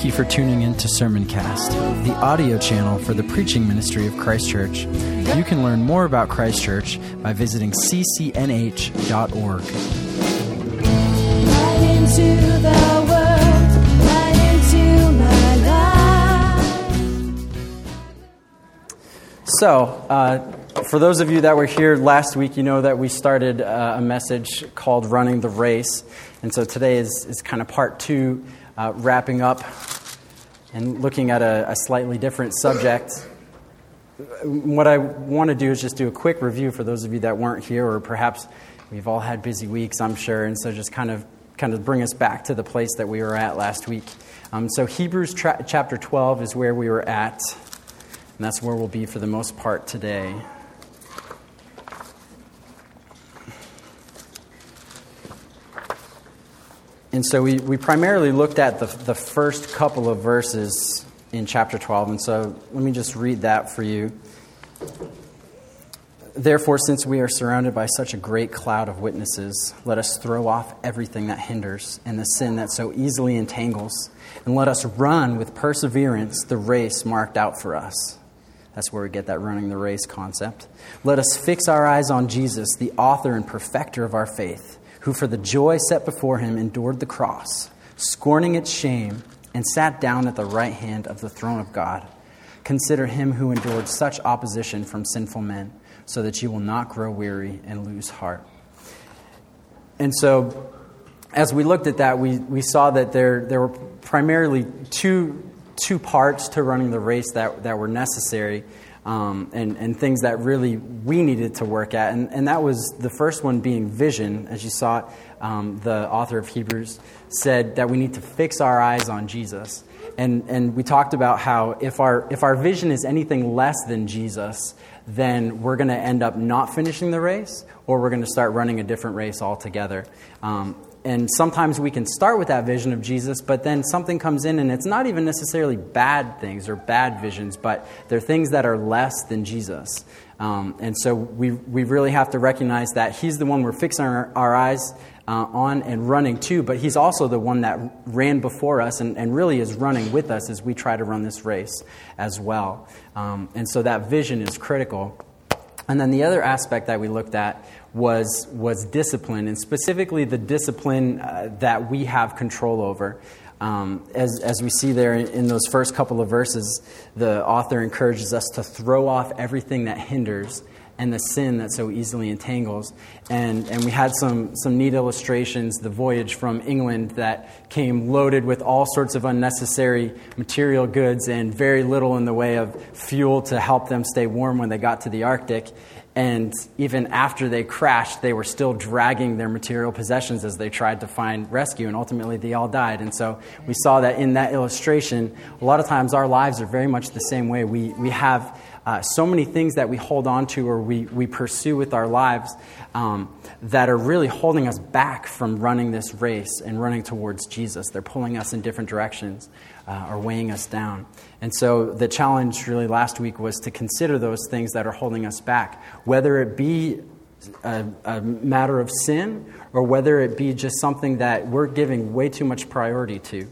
you for tuning in to Sermoncast, the audio channel for the preaching ministry of Christ Church. You can learn more about Christ Church by visiting ccnh.org. Right into the world, right into my life. So, for those of you that were here last week, you know that we started a message called Running the Race. And so today is kind of part two, wrapping up and looking at a slightly different subject. What I want to do is just do a quick review for those of you that weren't here, or perhaps we've all had busy weeks, I'm sure, and so just kind of bring us back to the place that we were at last week. So Hebrews chapter 12 is where we were at, and that's where we'll be for the most part today. And so we primarily looked at the first couple of verses in chapter 12, and so let me just read that for you. Therefore, since we are surrounded by such a great cloud of witnesses, let us throw off everything that hinders and the sin that so easily entangles, and let us run with perseverance the race marked out for us. That's where we get that running the race concept. Let us fix our eyes on Jesus, the author and perfecter of our faith, who for the joy set before him endured the cross, scorning its shame, and sat down at the right hand of the throne of God. Consider him who endured such opposition from sinful men, so that you will not grow weary and lose heart. And so, as we looked at that, we saw that there were primarily two parts to running the race that were necessary, and things that really we needed to work at. And that was the first one being vision. As you saw, the author of Hebrews said that we need to fix our eyes on Jesus. And we talked about how if our vision is anything less than Jesus, then we're going to end up not finishing the race, or we're going to start running a different race altogether. And sometimes we can start with that vision of Jesus, but then something comes in, and it's not even necessarily bad things or bad visions, but they're things that are less than Jesus. And so we really have to recognize that he's the one we're fixing our eyes on and running to, but he's also the one that ran before us and really is running with us as we try to run this race as well. And so that vision is critical. And then the other aspect that we looked at was discipline, and specifically the discipline that we have control over. As we see there in those first couple of verses, the author encourages us to throw off everything that hinders and the sin that so easily entangles. And we had some neat illustrations, the voyage from England that came loaded with all sorts of unnecessary material goods and very little in the way of fuel to help them stay warm when they got to the Arctic. And even after they crashed, they were still dragging their material possessions as they tried to find rescue, and ultimately they all died. And so we saw that in that illustration, a lot of times our lives are very much the same way. We have so many things that we hold on to or we pursue with our lives that are really holding us back from running this race and running towards Jesus. They're pulling us in different directions or weighing us down. And so the challenge really last week was to consider those things that are holding us back, whether it be a matter of sin or whether it be just something that we're giving way too much priority to.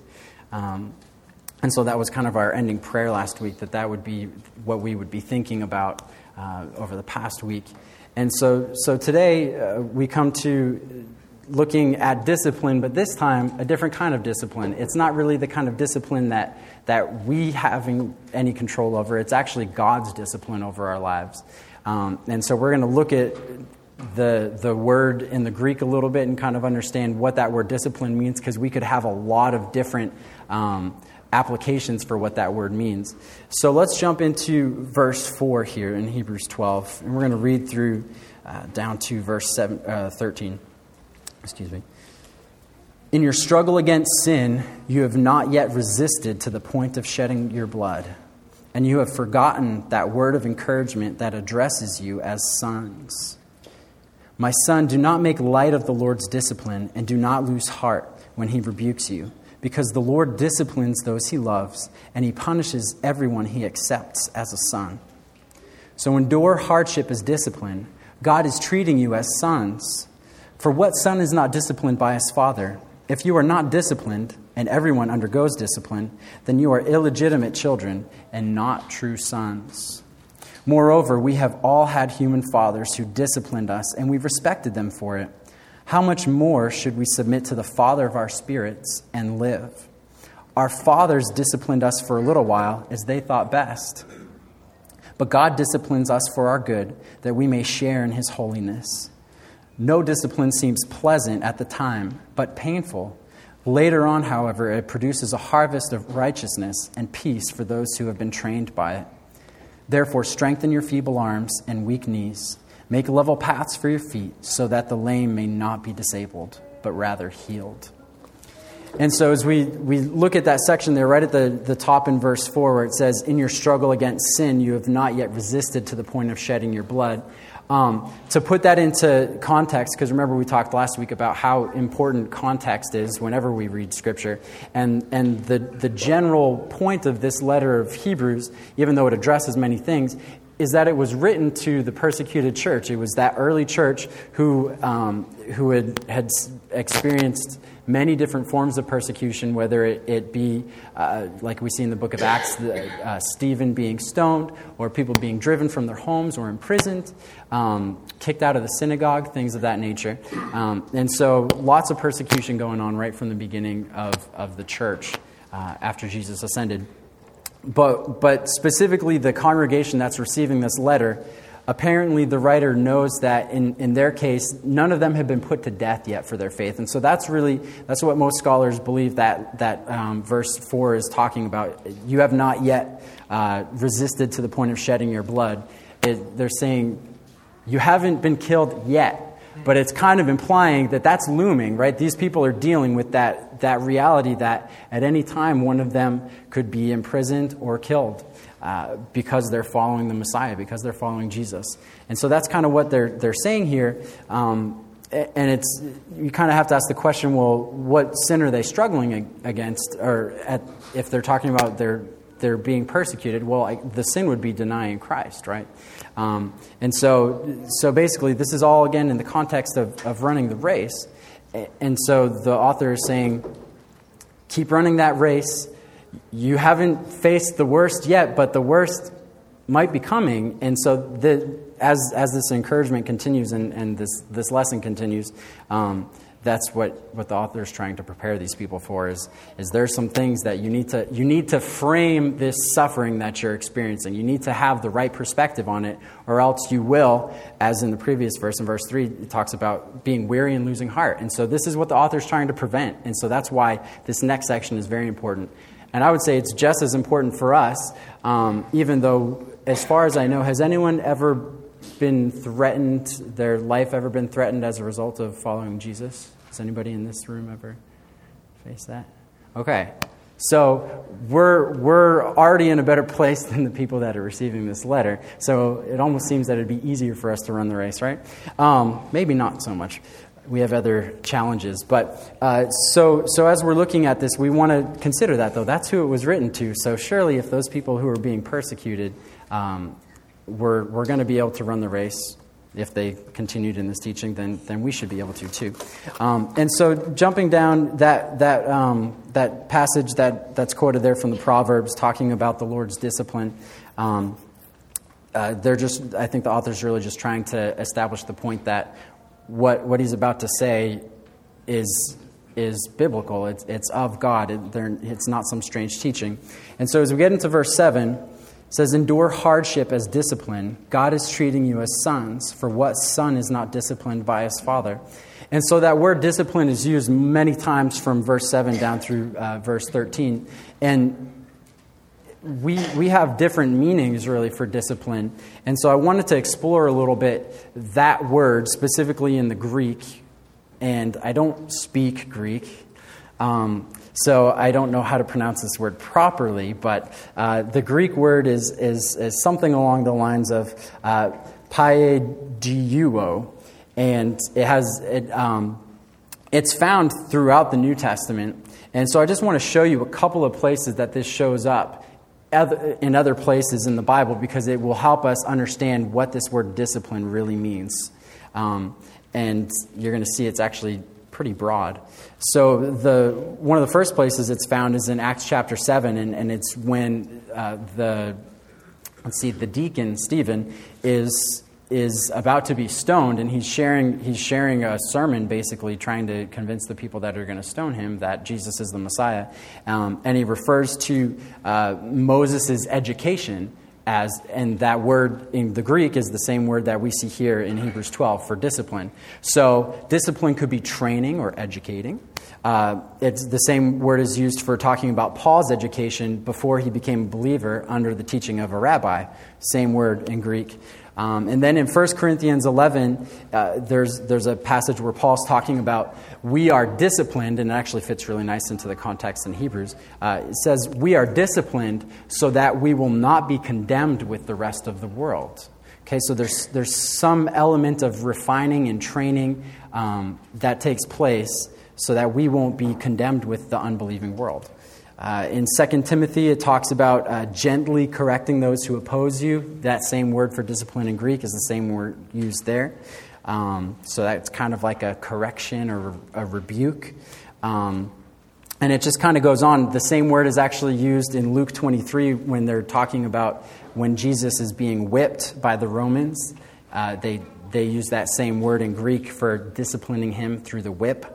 And so that was kind of our ending prayer last week, that would be what we would be thinking about over the past week. And so today we come to looking at discipline, but this time a different kind of discipline. It's not really the kind of discipline that we having any control over. It's actually God's discipline over our lives. And so we're going to look at the word in the Greek a little bit and kind of understand what that word discipline means, because we could have a lot of different applications for what that word means. So let's jump into verse 4 here in Hebrews 12, and we're going to read through down to verse 13. Excuse me. In your struggle against sin, you have not yet resisted to the point of shedding your blood, and you have forgotten that word of encouragement that addresses you as sons. My son, do not make light of the Lord's discipline, and do not lose heart when he rebukes you, because the Lord disciplines those he loves, and he punishes everyone he accepts as a son. So endure hardship as discipline. God is treating you as sons. For what son is not disciplined by his father? If you are not disciplined, and everyone undergoes discipline, then you are illegitimate children and not true sons. Moreover, we have all had human fathers who disciplined us, and we respected them for it. How much more should we submit to the Father of our spirits and live? Our fathers disciplined us for a little while as they thought best. But God disciplines us for our good, that we may share in his holiness. No discipline seems pleasant at the time, but painful. Later on, however, it produces a harvest of righteousness and peace for those who have been trained by it. Therefore, strengthen your feeble arms and weak knees. Make level paths for your feet, so that the lame may not be disabled, but rather healed. And so as we look at that section there, right at the top in verse 4, where it says, in your struggle against sin, you have not yet resisted to the point of shedding your blood. To put that into context, because remember we talked last week about how important context is whenever we read Scripture. And the general point of this letter of Hebrews, even though it addresses many things, is that it was written to the persecuted church. It was that early church who had experienced many different forms of persecution, whether it be, like we see in the book of Acts, Stephen being stoned, or people being driven from their homes or imprisoned, kicked out of the synagogue, things of that nature. And so lots of persecution going on right from the beginning of the church after Jesus ascended. But specifically the congregation that's receiving this letter, apparently the writer knows that in their case, none of them have been put to death yet for their faith. And so that's what most scholars believe that verse 4 is talking about. You have not yet resisted to the point of shedding your blood. They're saying you haven't been killed yet. But it's kind of implying that that's looming, right? These people are dealing with that reality that at any time one of them could be imprisoned or killed because they're following the Messiah, because they're following Jesus. And so that's kind of what they're saying here. And you kind of have to ask the question, well, what sin are they struggling against? Or if they're talking about they're being persecuted, well, the sin would be denying Christ, right? And so basically, this is all, again, in the context of running the race. And so the author is saying, keep running that race. You haven't faced the worst yet, but the worst might be coming. And so as this encouragement continues and this lesson continues, that's what the author is trying to prepare these people for, is there's some things that you need to frame this suffering that you're experiencing. You need to have the right perspective on it, or else you will, as in the previous verse, in verse 3, it talks about being weary and losing heart. And so this is what the author is trying to prevent. And so that's why this next section is very important. And I would say it's just as important for us, even though, as far as I know, has anyone ever been threatened, their life ever been threatened as a result of following Jesus? Has anybody in this room ever faced that? Okay. So we're already in a better place than the people that are receiving this letter. So it almost seems that it'd be easier for us to run the race, right? Maybe not so much. We have other challenges. But so as we're looking at this, we want to consider that, though. That's who it was written to. So surely if those people who are being persecuted we're going to be able to run the race. If they continued in this teaching, then we should be able to too. And so, jumping down that passage that's quoted there from the Proverbs, talking about the Lord's discipline, I think the author's really just trying to establish the point that what he's about to say is biblical. It's of God. It's not some strange teaching. And so, as we get into verse 7. It says, endure hardship as discipline. God is treating you as sons, for what son is not disciplined by his father? And so that word discipline is used many times from verse 7 down through verse 13. And we have different meanings, really, for discipline. And so I wanted to explore a little bit that word, specifically in the Greek. And I don't speak Greek. So I don't know how to pronounce this word properly, but the Greek word is something along the lines of paideuo, and it's found throughout the New Testament. And so I just want to show you a couple of places that this shows up in other places in the Bible, because it will help us understand what this word discipline really means. And you're going to see it's actually pretty broad. So one of the first places it's found is in Acts chapter 7, and it's when the deacon Stephen is about to be stoned, and he's sharing a sermon, basically trying to convince the people that are going to stone him that Jesus is the Messiah, and he refers to Moses' education and that word in the Greek is the same word that we see here in Hebrews 12 for discipline. So discipline could be training or educating. It's the same word is used for talking about Paul's education before he became a believer under the teaching of a rabbi. Same word in Greek. And then in 1 Corinthians 11, there's a passage where Paul's talking about we are disciplined, and it actually fits really nice into the context in Hebrews. It says we are disciplined so that we will not be condemned with the rest of the world. Okay, so there's some element of refining and training that takes place so that we won't be condemned with the unbelieving world. In 2 Timothy, it talks about gently correcting those who oppose you. That same word for discipline in Greek is the same word used there. So that's kind of like a correction or a rebuke. And it just kind of goes on. The same word is actually used in Luke 23 when they're talking about when Jesus is being whipped by the Romans. They use that same word in Greek for disciplining him through the whip.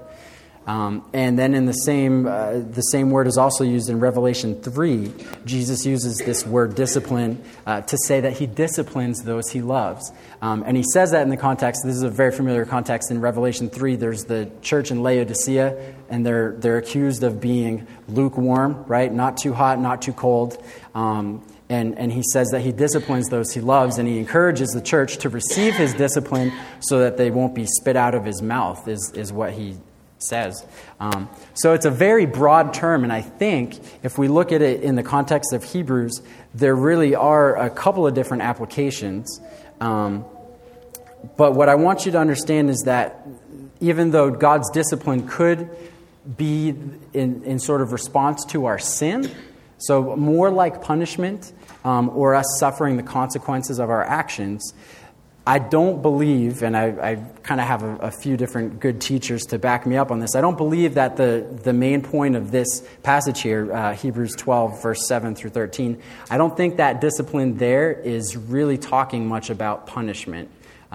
And then in the same word is also used in Revelation 3. Jesus uses this word discipline to say that he disciplines those he loves. And he says that in the context, this is a very familiar context in Revelation 3. There's the church in Laodicea, and they're accused of being lukewarm, right? Not too hot, not too cold. And he says that he disciplines those he loves, and he encourages the church to receive his discipline so that they won't be spit out of his mouth, is what he says. So it's a very broad term, and I think if we look at it in the context of Hebrews, there really are a couple of different applications. But what I want you to understand is that even though God's discipline could be in sort of response to our sin, so more like punishment or us suffering the consequences of our actions, I don't believe, and I kind of have a few different good teachers to back me up on this, I don't believe that the main point of this passage here, Hebrews 12, verse 7 through 13, I don't think that discipline there is really talking much about punishment.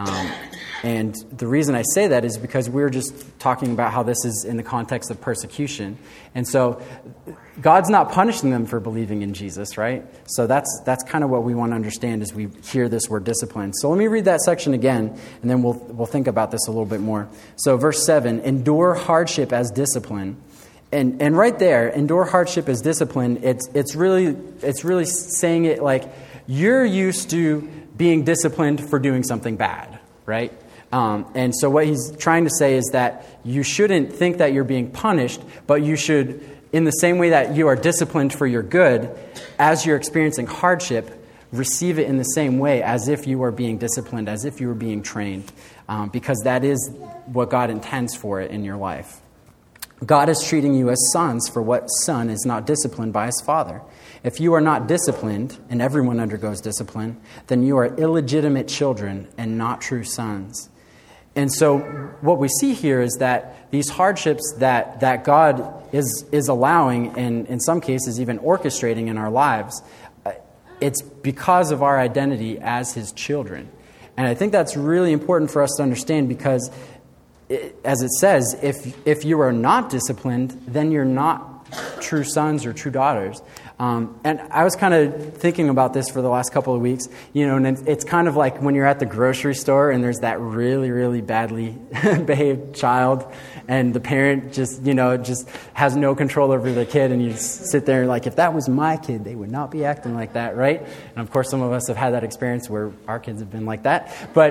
And the reason I say that is because we're just talking about how this is in the context of persecution. And so God's not punishing them for believing in Jesus, right? So that's kind of what we want to understand as we hear this word discipline. So let me read that section again, and then we'll think about this a little bit more. So verse 7, endure hardship as discipline. And right there, endure hardship as discipline, it's really saying it like you're used to being disciplined for doing something bad, right? And so what he's trying to say is that you shouldn't think that you're being punished, but you should, in the same way that you are disciplined for your good, as you're experiencing hardship, receive it in the same way as if you are being disciplined, as if you were being trained, because that is what God intends for it in your life. God is treating you as sons for what son is not disciplined by his father. If you are not disciplined, and everyone undergoes discipline, then you are illegitimate children and not true sons. And so what we see here is that these hardships that God is allowing, and in some cases even orchestrating in our lives, it's because of our identity as his children. And I think that's really important for us to understand because, as it says, if you are not disciplined, then you're not true sons or true daughters. And I was kind of thinking about this for the last couple of weeks, and it's kind of like when you're at the grocery store and there's that really, really badly behaved child and the parent just has no control over the kid, and you sit there like, if that was my kid, they would not be acting like that, right? And of course, some of us have had that experience where our kids have been like that. But,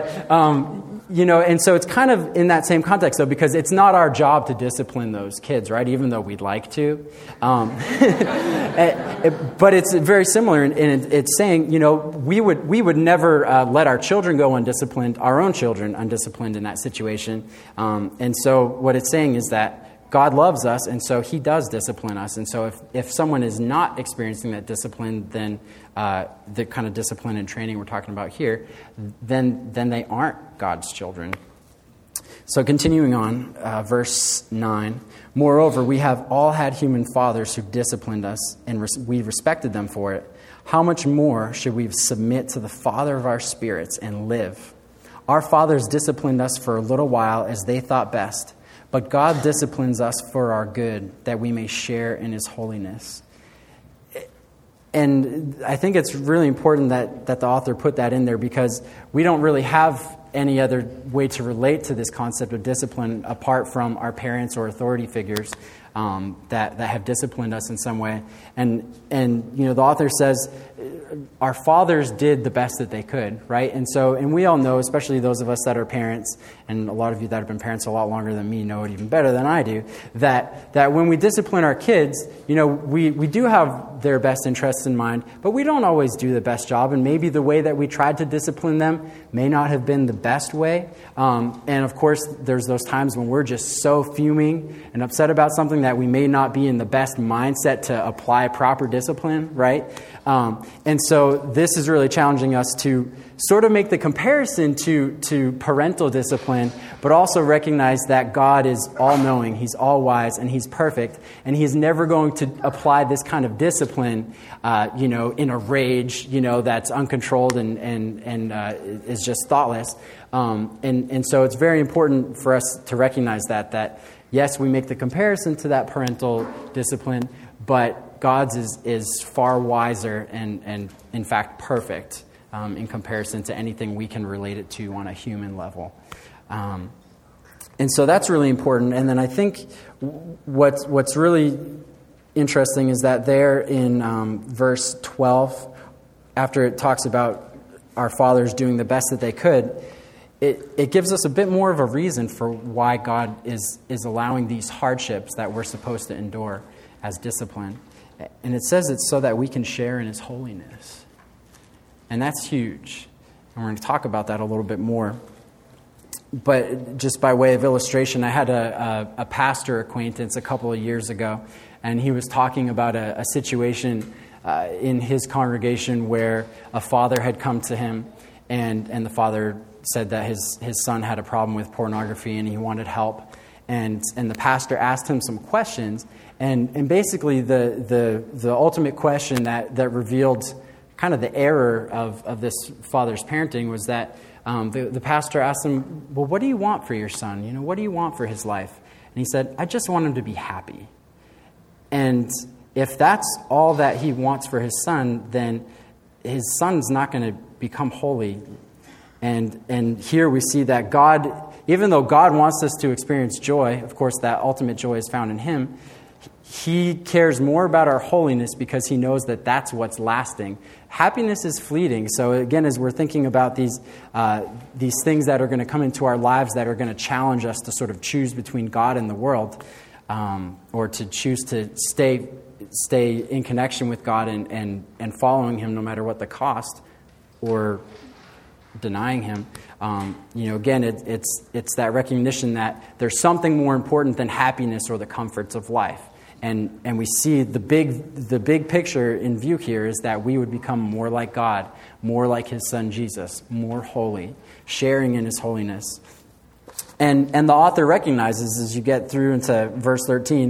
and so it's kind of in that same context, though, because it's not our job to discipline those kids, right? Even though we'd like to. But it's very similar, and it's saying, we would never let our children go undisciplined, our own children undisciplined in that situation. And so what it's saying is that God loves us, and so he does discipline us. And so if someone is not experiencing that discipline, then the kind of discipline and training we're talking about here, then they aren't God's children. So continuing on, verse 9, moreover, we have all had human fathers who disciplined us, and we respected them for it. How much more should we submit to the Father of our spirits and live? Our fathers disciplined us for a little while as they thought best, but God disciplines us for our good, that we may share in his holiness. And I think it's really important that the author put that in there, because we don't really have any other way to relate to this concept of discipline apart from our parents or authority figures that have disciplined us in some way. And the author says our fathers did the best that they could, right? And we all know, especially those of us that are parents, and a lot of you that have been parents a lot longer than me know it even better than I do, that when we discipline our kids, we do have their best interests in mind, but we don't always do the best job, and maybe the way that we tried to discipline them may not have been the best way. And of course, there's those times when we're just so fuming and upset about something that we may not be in the best mindset to apply proper discipline, right? And so this is really challenging us to sort of make the comparison to parental discipline, but also recognize that God is all-knowing, he's all-wise, and he's perfect, and he's never going to apply this kind of discipline, in a rage, that's uncontrolled and is just thoughtless. And so it's very important for us to recognize that yes, we make the comparison to that parental discipline, but God's is far wiser and in fact perfect in comparison to anything we can relate it to on a human level. And so that's really important. And then I think what's really interesting is that there in verse 12, after it talks about our fathers doing the best that they could, it gives us a bit more of a reason for why God is allowing these hardships that we're supposed to endure as discipline. And it says it's so that we can share in his holiness. And that's huge. And we're going to talk about that a little bit more. But just by way of illustration, I had a pastor acquaintance a couple of years ago, and he was talking about a situation in his congregation where a father had come to him, and the father said that his son had a problem with pornography and he wanted help. And the pastor asked him some questions, and basically the ultimate question that revealed kind of the error of this father's parenting was that the pastor asked him, well, what do you want for your son? What do you want for his life? And he said, I just want him to be happy. And if that's all that he wants for his son, then his son's not going to become holy. And here we see that God, even though God wants us to experience joy, of course that ultimate joy is found in him, he cares more about our holiness because he knows that that's what's lasting. Happiness is fleeting. So again, as we're thinking about these things that are going to come into our lives that are going to challenge us to sort of choose between God and the world, or to choose to stay in connection with God and following him no matter what the cost, or denying him, again, it's that recognition that there's something more important than happiness or the comforts of life. And we see the big picture in view here is that we would become more like God, more like his son Jesus, more holy, sharing in his holiness. And the author recognizes as you get through into verse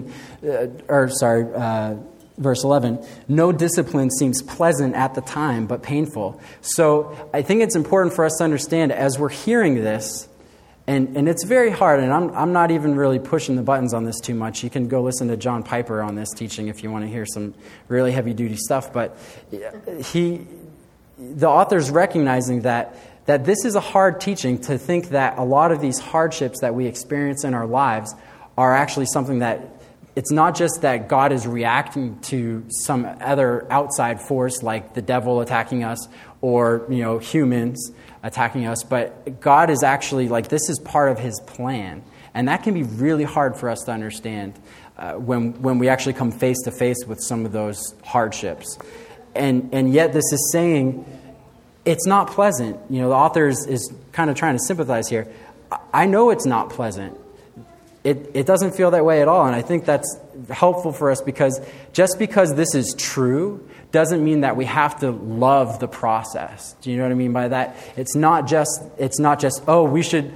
11, no discipline seems pleasant at the time, but painful. So I think it's important for us to understand as we're hearing this, and it's very hard, and I'm not even really pushing the buttons on this too much. You can go listen to John Piper on this teaching if you want to hear some really heavy-duty stuff, but the author's recognizing that this is a hard teaching, to think that a lot of these hardships that we experience in our lives are actually something that it's not just that God is reacting to some other outside force like the devil attacking us or humans attacking us, but God is actually this is part of his plan. And that can be really hard for us to understand when we actually come face to face with some of those hardships. And yet this is saying it's not pleasant. The author is kind of trying to sympathize here. I know it's not pleasant. It doesn't feel that way at all, and I think that's helpful for us because just because this is true doesn't mean that we have to love the process. Do you know what I mean by that? It's not just we should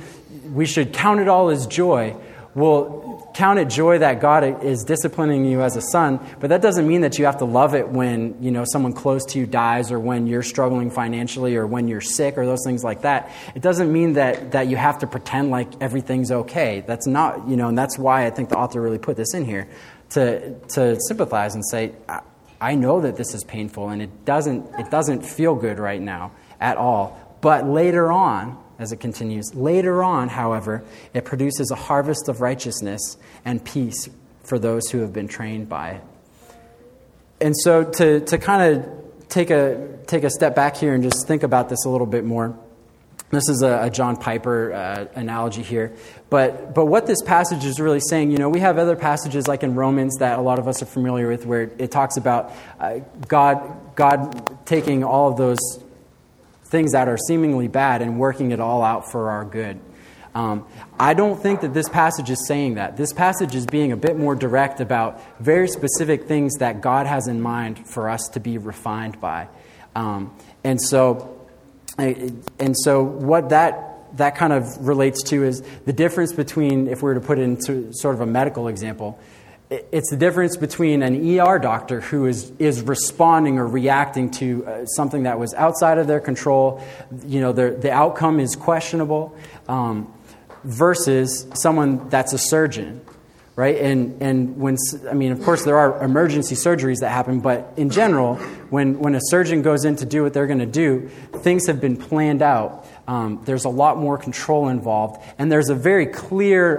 we should count it all as joy. Well, count it joy that God is disciplining you as a son, but that doesn't mean that you have to love it when, someone close to you dies, or when you're struggling financially, or when you're sick, or those things like that. It doesn't mean that you have to pretend like everything's okay. That's not, and that's why I think the author really put this in here, to sympathize and say, I know that this is painful, and it doesn't feel good right now at all. But later on, as it continues, later on, however, it produces a harvest of righteousness and peace for those who have been trained by it. And so to kind of take a step back here and just think about this a little bit more. This is a John Piper analogy here. But what this passage is really saying, we have other passages like in Romans that a lot of us are familiar with, where it talks about God taking all of those things that are seemingly bad and working it all out for our good. I don't think that this passage is saying that. This passage is being a bit more direct about very specific things that God has in mind for us to be refined by. And so what that kind of relates to is the difference between, if we were to put it into sort of a medical example, it's the difference between an ER doctor who is responding or reacting to something that was outside of their control, the outcome is questionable, versus someone that's a surgeon, right? And of course there are emergency surgeries that happen, but in general, when a surgeon goes in to do what they're going to do, things have been planned out. There's a lot more control involved, and there's a very clear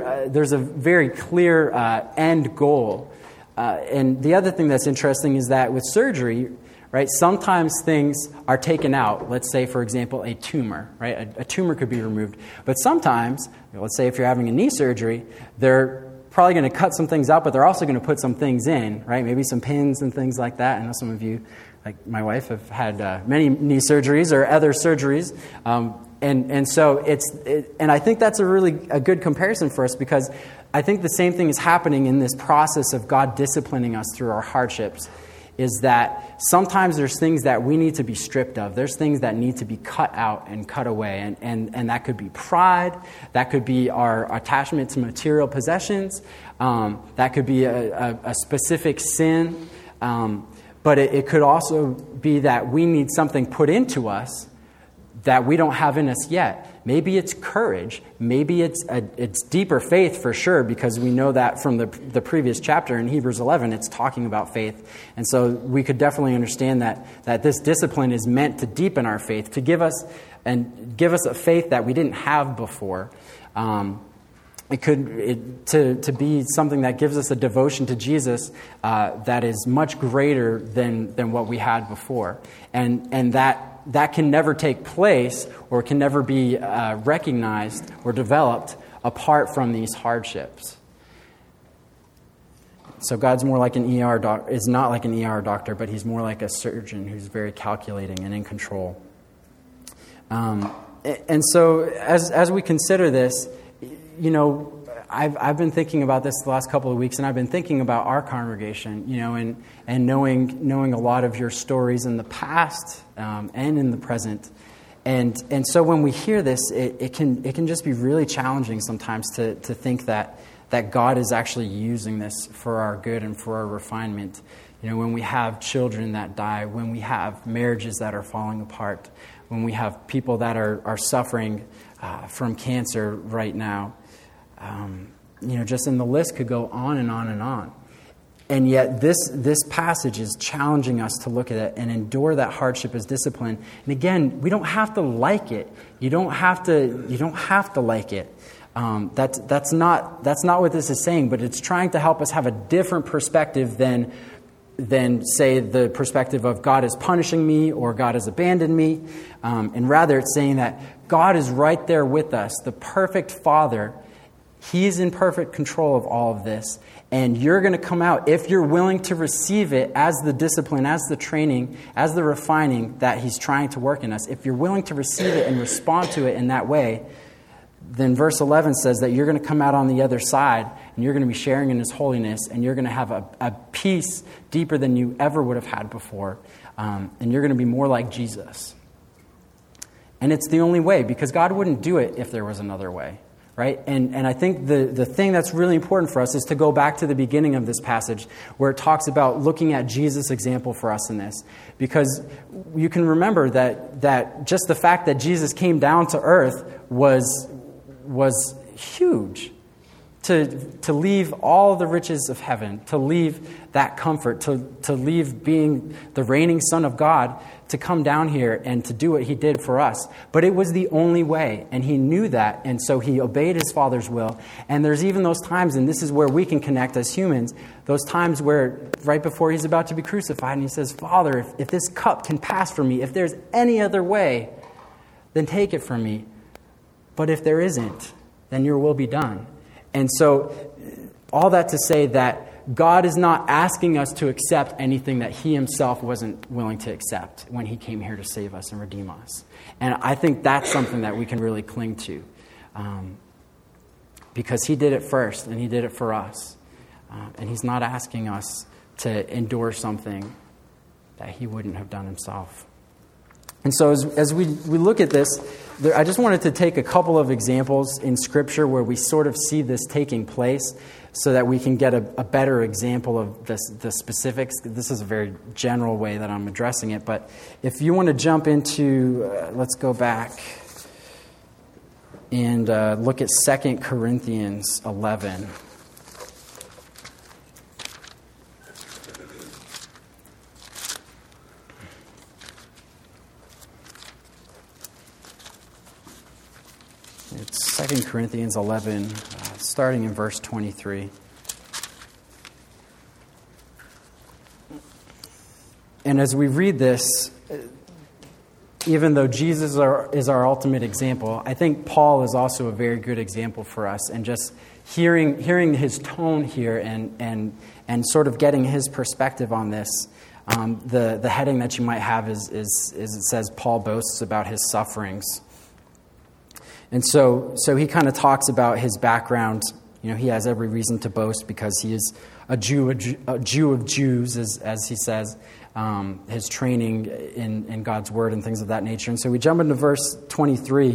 end goal. And the other thing that's interesting is that with surgery, right, sometimes things are taken out. Let's say, for example, a tumor, right? A tumor could be removed, but sometimes, let's say if you're having a knee surgery, they're probably going to cut some things out, but they're also going to put some things in, right? Maybe some pins and things like that. I know some of you, like my wife, have had many knee surgeries or other surgeries. And so and I think that's a good comparison for us, because I think the same thing is happening in this process of God disciplining us through our hardships, is that sometimes there's things that we need to be stripped of. There's things that need to be cut out and cut away. And that could be pride. That could be our attachment to material possessions. That could be a specific sin. But it could also be that we need something put into us that we don't have in us yet. Maybe it's courage. Maybe it's deeper faith, for sure, because we know that from the previous chapter in Hebrews 11, it's talking about faith. And so we could definitely understand that this discipline is meant to deepen our faith, to give us a faith that we didn't have before. To be something that gives us a devotion to Jesus that is much greater than what we had before, and that can never take place or can never be recognized or developed apart from these hardships. So God's more like an ER is not like an ER doctor, but he's more like a surgeon who's very calculating and in control. And so as we consider this, I've been thinking about this the last couple of weeks, and I've been thinking about our congregation, and knowing a lot of your stories in the past and in the present, and so when we hear this, it can just be really challenging sometimes to think that God is actually using this for our good and for our refinement. When we have children that die, when we have marriages that are falling apart, when we have people that are suffering from cancer right now. Just and the list could go on and on and on. And yet this passage is challenging us to look at it and endure that hardship as discipline. And again, we don't have to like it. You don't have to like it. That's not what this is saying, but it's trying to help us have a different perspective than say the perspective of God is punishing me or God has abandoned me. And rather it's saying that God is right there with us, the perfect Father. He's in perfect control of all of this. And you're going to come out, if you're willing to receive it as the discipline, as the training, as the refining that he's trying to work in us. If you're willing to receive it and respond to it in that way, then verse 11 says that you're going to come out on the other side and you're going to be sharing in his holiness, and you're going to have a peace deeper than you ever would have had before. And you're going to be more like Jesus. And it's the only way, because God wouldn't do it if there was another way. right? And I think the thing that's really important for us is to go back to the beginning of this passage where it talks about looking at Jesus' example for us in this. Because you can remember that just the fact that Jesus came down to earth was huge. To leave all the riches of heaven, to leave that comfort, to leave being the reigning Son of God, to come down here and to do what he did for us. But it was the only way, and he knew that, and so he obeyed his Father's will. And there's even those times, and this is where we can connect as humans, those times where right before he's about to be crucified, and he says, Father, if this cup can pass from me, if there's any other way, then take it from me. But if there isn't, then your will be done. And so, all that to say that God is not asking us to accept anything that he himself wasn't willing to accept when he came here to save us and redeem us. And I think that's something that we can really cling to. Because he did it first, and he did it for us. And he's not asking us to endure something that he wouldn't have done himself. And so as we look at this, I just wanted to take a couple of examples in Scripture where we sort of see this taking place so that we can get a better example of the specifics. This is a very general way that I'm addressing it. But if you want to jump into, let's go back and look at 2 Corinthians 11. It's 2 Corinthians 11, starting in verse 23. And as we read this, even though Jesus is our ultimate example, I think Paul is also a very good example for us. And just hearing his tone here and sort of getting his perspective on this, the heading that you might have is it says Paul boasts about his sufferings. And so he kind of talks about his background. You know, he has every reason to boast because he is a Jew of Jews, as he says, his training in God's word and things of that nature. And so we jump into verse 23,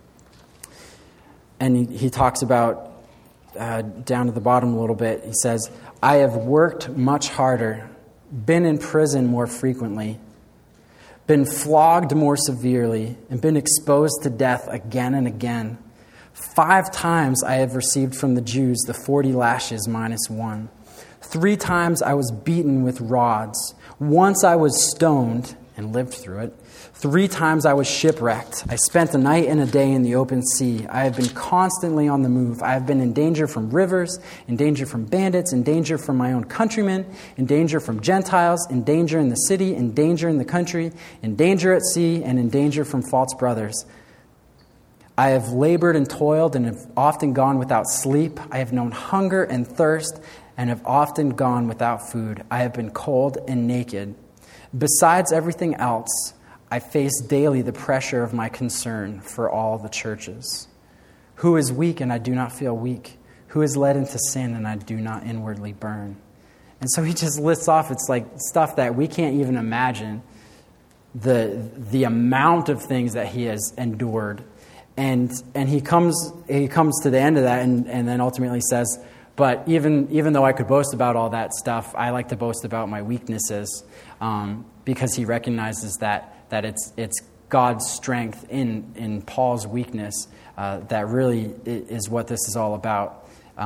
and he talks about, down to the bottom a little bit, he says, I have worked much harder, been in prison more frequently, been flogged more severely, and been exposed to death again and again. 5 times I have received from the Jews the 40 lashes minus 1. 3 times I was beaten with rods. Once I was stoned and lived through it. 3 times I was shipwrecked. I spent a night and a day in the open sea. I have been constantly on the move. I have been in danger from rivers, in danger from bandits, in danger from my own countrymen, in danger from Gentiles, in danger in the city, in danger in the country, in danger at sea, and in danger from false brothers. I have labored and toiled and have often gone without sleep. I have known hunger and thirst and have often gone without food. I have been cold and naked. Besides everything else, I face daily the pressure of my concern for all the churches. Who is weak and I do not feel weak? Who is led into sin and I do not inwardly burn? And so he just lists off, it's like stuff that we can't even imagine, the amount of things that he has endured. And he comes to the end of that and then ultimately says, but even though I could boast about all that stuff, I like to boast about my weaknesses, because he recognizes that it's God's strength in Paul's weakness that really is what this is all about.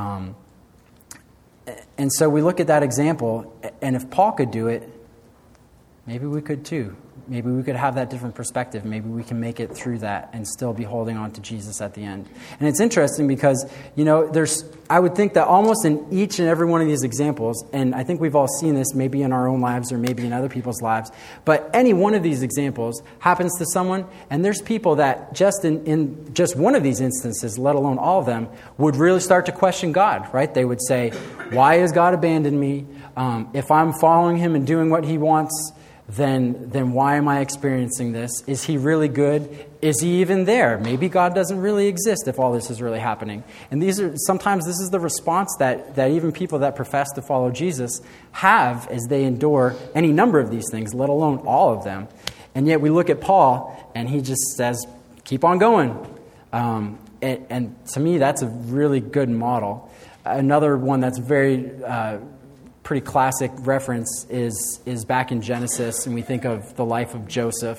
And so we look at that example, and if Paul could do it, maybe we could too. Maybe we could have that different perspective. Maybe we can make it through that and still be holding on to Jesus at the end. And it's interesting because, I would think that almost in each and every one of these examples, and I think we've all seen this maybe in our own lives or maybe in other people's lives, but any one of these examples happens to someone, and there's people that just in just one of these instances, let alone all of them, would really start to question God, right? They would say, why has God abandoned me? If I'm following him and doing what he wants, then why am I experiencing this? Is he really good? Is he even there? Maybe God doesn't really exist if all this is really happening. And sometimes this is the response that even people that profess to follow Jesus have as they endure any number of these things, let alone all of them. And yet we look at Paul and he just says, keep on going. And to me, that's a really good model. Another one that's very pretty classic reference is back in Genesis, and we think of the life of Joseph.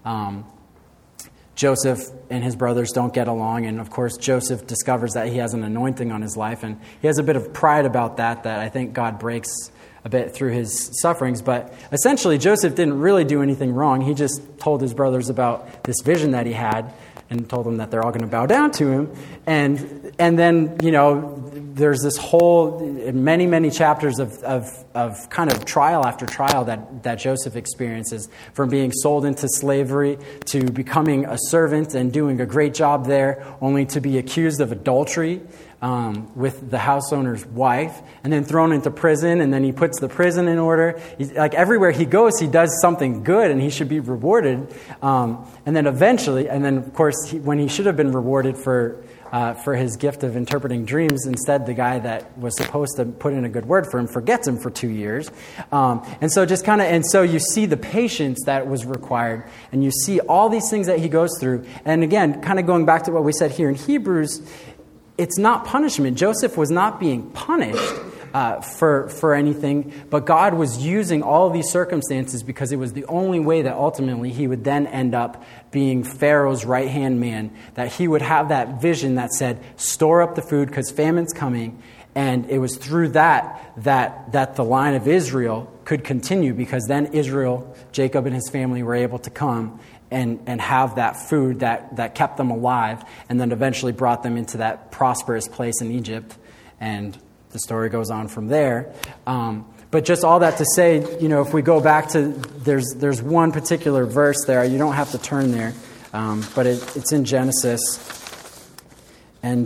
Joseph and his brothers don't get along, and of course Joseph discovers that he has an anointing on his life, and he has a bit of pride about that I think God breaks a bit through his sufferings. But essentially Joseph didn't really do anything wrong. He just told his brothers about this vision that he had and told them that they're all going to bow down to him. And then, there's this whole many chapters of kind of trial after trial that Joseph experiences, from being sold into slavery to becoming a servant and doing a great job there, only to be accused of adultery with the house owner's wife, and then thrown into prison, and then he puts the prison in order. Like everywhere he goes, he does something good, and he should be rewarded. And then eventually, of course, when he should have been rewarded for his gift of interpreting dreams, instead the guy that was supposed to put in a good word for him forgets him for 2 years. And so you see the patience that was required, and you see all these things that he goes through. And again, kind of going back to what we said here in Hebrews, it's not punishment. Joseph was not being punished for anything, but God was using all of these circumstances because it was the only way that ultimately he would then end up being Pharaoh's right-hand man, that he would have that vision that said, store up the food because famine's coming. And it was through that the line of Israel could continue, because then Israel, Jacob and his family, were able to come and have that food that kept them alive, and then eventually brought them into that prosperous place in Egypt. And the story goes on from there. But just all that to say, if we go back to, there's one particular verse there. You don't have to turn there, but it's in Genesis, and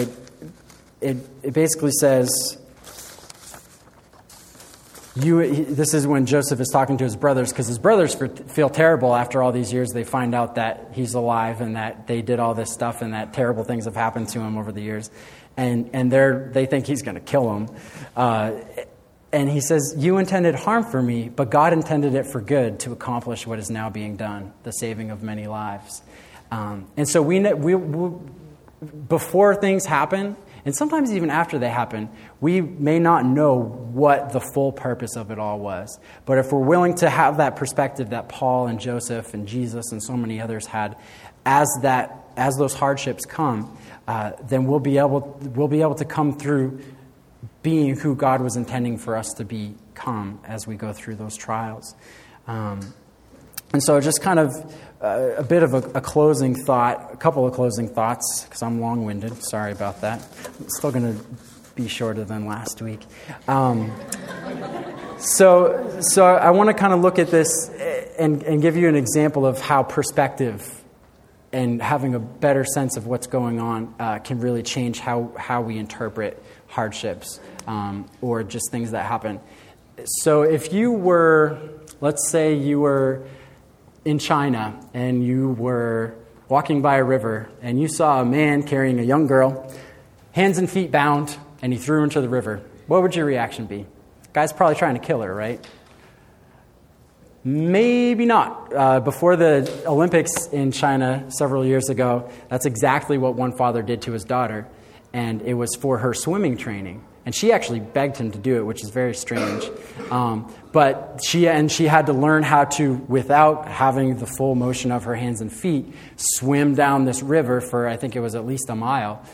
it basically says, this is when Joseph is talking to his brothers, because his brothers feel terrible after all these years. They find out that he's alive and that they did all this stuff and that terrible things have happened to him over the years. And they think he's going to kill them. And he says, you intended harm for me, but God intended it for good to accomplish what is now being done, the saving of many lives. And so we before things happen, and sometimes even after they happen, we may not know what the full purpose of it all was. But if we're willing to have that perspective that Paul and Joseph and Jesus and so many others had, as those hardships come, then we'll be able to come through being who God was intending for us to become as we go through those trials. And so just kind of a bit of a closing thought, a couple of closing thoughts, because I'm long-winded. Sorry about that. I'm still going to be shorter than last week. So I want to kind of look at this and give you an example of how perspective and having a better sense of what's going on can really change how we interpret hardships or just things that happen. So if you were, let's say you were in China and you were walking by a river and you saw a man carrying a young girl, hands and feet bound, and he threw her into the river, what would your reaction be? Guy's probably trying to kill her, right? Maybe not. Before the Olympics in China several years ago, that's exactly what one father did to his daughter, and it was for her swimming training. And she actually begged him to do it, which is very strange. But she had to learn how to, without having the full motion of her hands and feet, swim down this river for, I think it was at least a mile.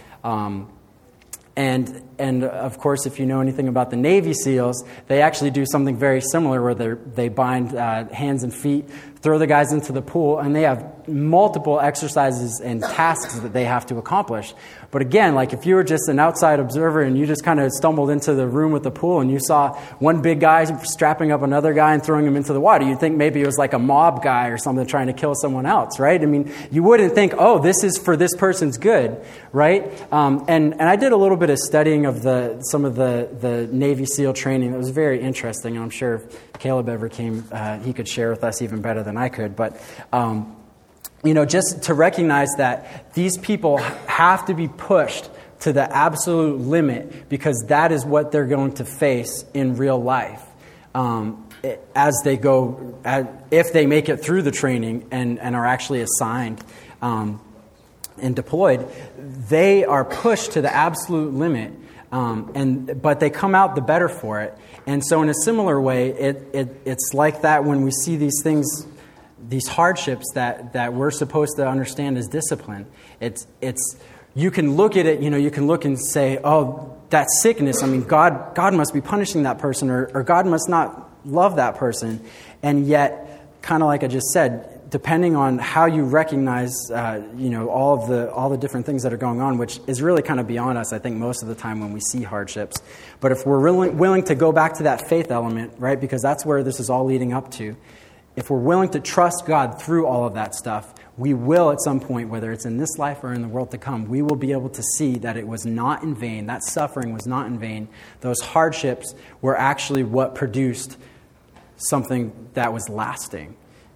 And of course, if you know anything about the Navy SEALs, they actually do something very similar where they bind hands and feet, throw the guys into the pool, and they have multiple exercises and tasks that they have to accomplish. But again, like if you were just an outside observer and you just kind of stumbled into the room with the pool and you saw one big guy strapping up another guy and throwing him into the water, you'd think maybe it was like a mob guy or something trying to kill someone else, right? I mean, you wouldn't think, oh, this is for this person's good, right? And I did a little bit of studying of some of the Navy SEAL training. It was very interesting, and I'm sure if Caleb ever came, he could share with us even better than I could. But just to recognize that these people have to be pushed to the absolute limit because that is what they're going to face in real life as they go, if they make it through the training and are actually assigned and deployed, they are pushed to the absolute limit, but they come out the better for it. And so in a similar way, it's like that when we see these things, these hardships that we're supposed to understand as discipline. It's you can look at it, you can look and say, oh, that sickness, I mean, God must be punishing that person, or God must not love that person. And yet, kind of like I just said, depending on how you recognize, all the different things that are going on, which is really kind of beyond us, I think, most of the time when we see hardships. But if we're really willing to go back to that faith element, right, because that's where this is all leading up to, if we're willing to trust God through all of that stuff, we will at some point, whether it's in this life or in the world to come, we will be able to see that it was not in vain, that suffering was not in vain. Those hardships were actually what produced something that was lasting.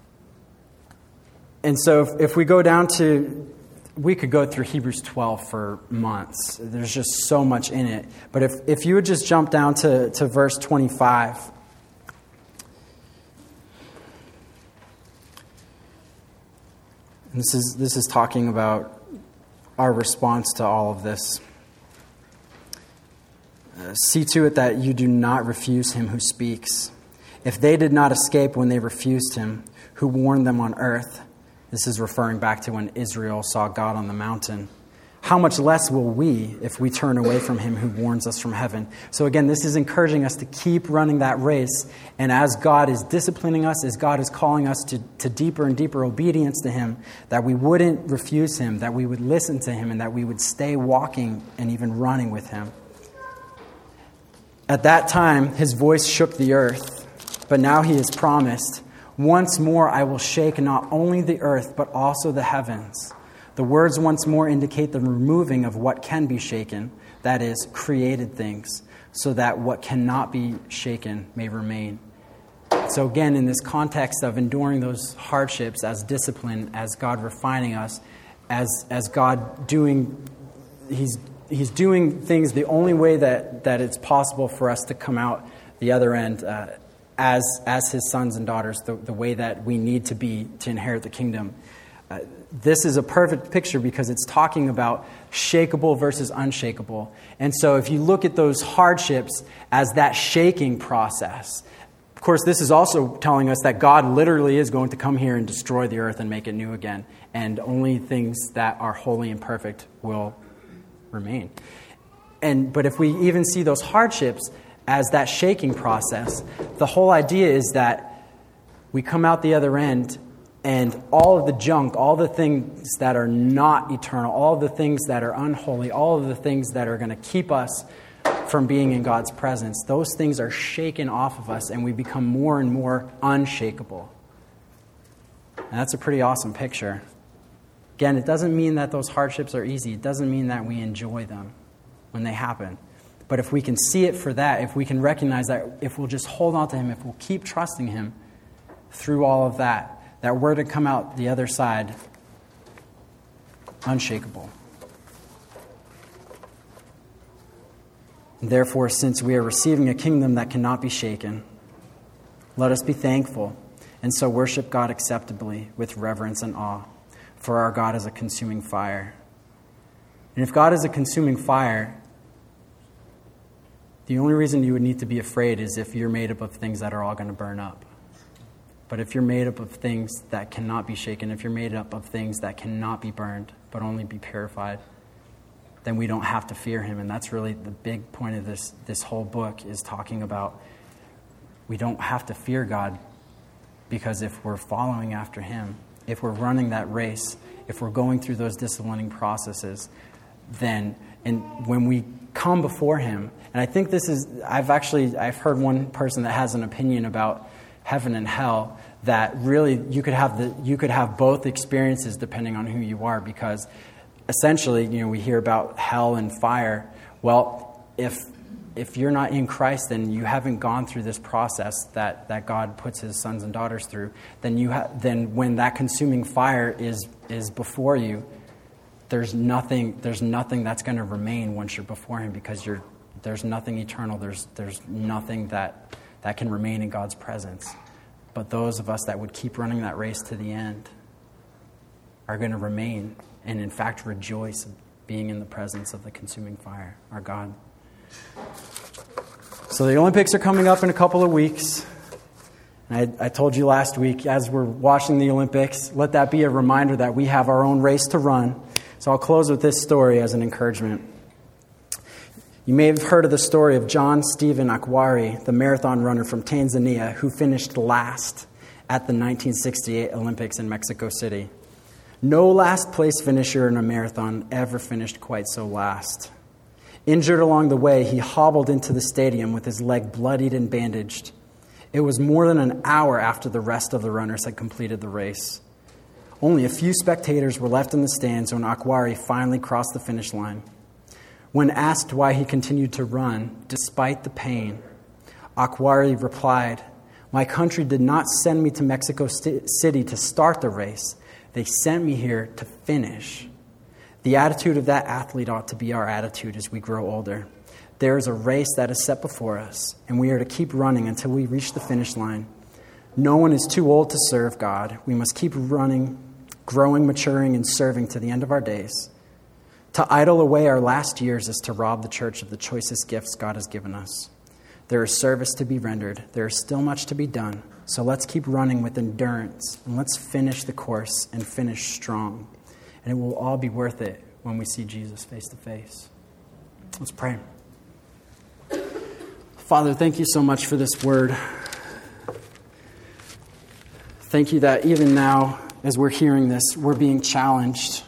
And so if we go down to, we could go through Hebrews 12 for months. There's just so much in it. But if you would just jump down to verse 25. And this is talking about our response to all of this. See to it that you do not refuse him who speaks. If they did not escape when they refused him, who warned them on earth, this is referring back to when Israel saw God on the mountain, how much less will we if we turn away from him who warns us from heaven? So again, this is encouraging us to keep running that race. And as God is disciplining us, as God is calling us to deeper and deeper obedience to him, that we wouldn't refuse him, that we would listen to him, and that we would stay walking and even running with him. At that time, his voice shook the earth, but now he has promised, once more I will shake not only the earth, but also the heavens. The words once more indicate the removing of what can be shaken, that is, created things, so that what cannot be shaken may remain. So again, in this context of enduring those hardships as discipline, as God refining us, as God doing, He's doing things the only way that it's possible for us to come out the other end as his sons and daughters, the way that we need to be to inherit the kingdom. This is a perfect picture because it's talking about shakeable versus unshakable. And so if you look at those hardships as that shaking process, of course, this is also telling us that God literally is going to come here and destroy the earth and make it new again. And only things that are holy and perfect will remain. But if we even see those hardships as that shaking process, the whole idea is that we come out the other end and all of the junk, all the things that are not eternal, all of the things that are unholy, all of the things that are going to keep us from being in God's presence, those things are shaken off of us and we become more and more unshakable. And that's a pretty awesome picture. Again, it doesn't mean that those hardships are easy. It doesn't mean that we enjoy them when they happen. But if we can see it for that, if we can recognize that, if we'll just hold on to him, if we'll keep trusting him through all of that we're to come out the other side unshakable. And therefore, since we are receiving a kingdom that cannot be shaken, let us be thankful and so worship God acceptably with reverence and awe, for our God is a consuming fire. And if God is a consuming fire, the only reason you would need to be afraid is if you're made up of things that are all going to burn up. But if you're made up of things that cannot be shaken, if you're made up of things that cannot be burned, but only be purified, then we don't have to fear him. And that's really the big point of this whole book, is talking about we don't have to fear God, because if we're following after him, if we're running that race, if we're going through those disciplining processes, then when we come before him, and I think this is, I've heard one person that has an opinion about heaven and hell, that really you could have both experiences depending on who you are, because essentially, we hear about hell and fire. Well, if you're not in Christ, then you haven't gone through this process that God puts his sons and daughters through. Then when that consuming fire is before you, there's nothing that's going to remain once you're before him, because there's nothing eternal. There's nothing that can remain in God's presence. But those of us that would keep running that race to the end are going to remain and in fact rejoice being in the presence of the consuming fire, our God. So the Olympics are coming up in a couple of weeks. And I told you last week, as we're watching the Olympics, let that be a reminder that we have our own race to run. So I'll close with this story as an encouragement. You may have heard of the story of John Stephen Akwari, the marathon runner from Tanzania, who finished last at the 1968 Olympics in Mexico City. No last place finisher in a marathon ever finished quite so last. Injured along the way, he hobbled into the stadium with his leg bloodied and bandaged. It was more than an hour after the rest of the runners had completed the race. Only a few spectators were left in the stands when Akwari finally crossed the finish line. When asked why he continued to run despite the pain, Akwari replied, "My country did not send me to Mexico City to start the race. They sent me here to finish." The attitude of that athlete ought to be our attitude as we grow older. There is a race that is set before us, and we are to keep running until we reach the finish line. No one is too old to serve God. We must keep running, growing, maturing, and serving to the end of our days. To idle away our last years is to rob the church of the choicest gifts God has given us. There is service to be rendered. There is still much to be done. So let's keep running with endurance, and let's finish the course and finish strong. And it will all be worth it when we see Jesus face to face. Let's pray. Father, thank you so much for this word. Thank you that even now, as we're hearing this, we're being challenged.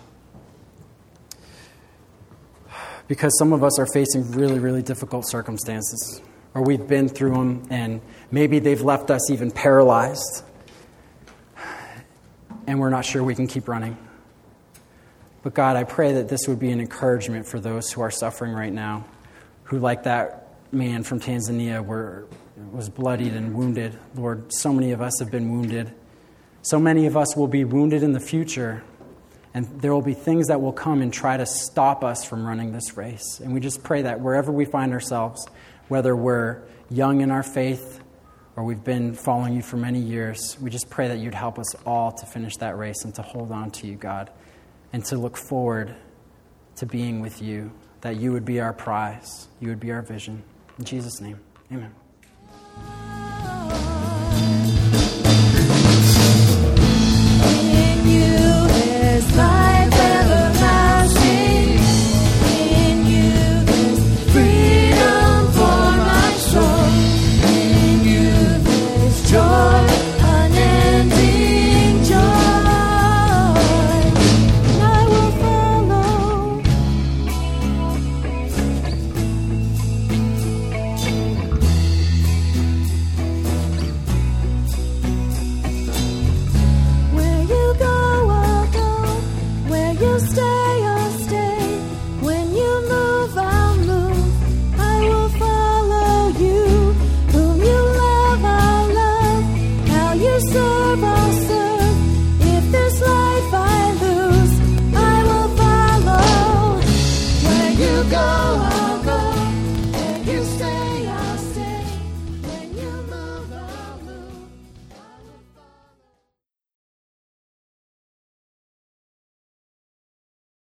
Because some of us are facing really, really difficult circumstances, or we've been through them, and maybe they've left us even paralyzed, and we're not sure we can keep running. But God, I pray that this would be an encouragement for those who are suffering right now, who, like that man from Tanzania, was bloodied and wounded. Lord, so many of us have been wounded. So many of us will be wounded in the future, and there will be things that will come and try to stop us from running this race. And we just pray that wherever we find ourselves, whether we're young in our faith or we've been following you for many years, we just pray that you'd help us all to finish that race and to hold on to you, God, and to look forward to being with you, that you would be our prize, you would be our vision. In Jesus' name, amen.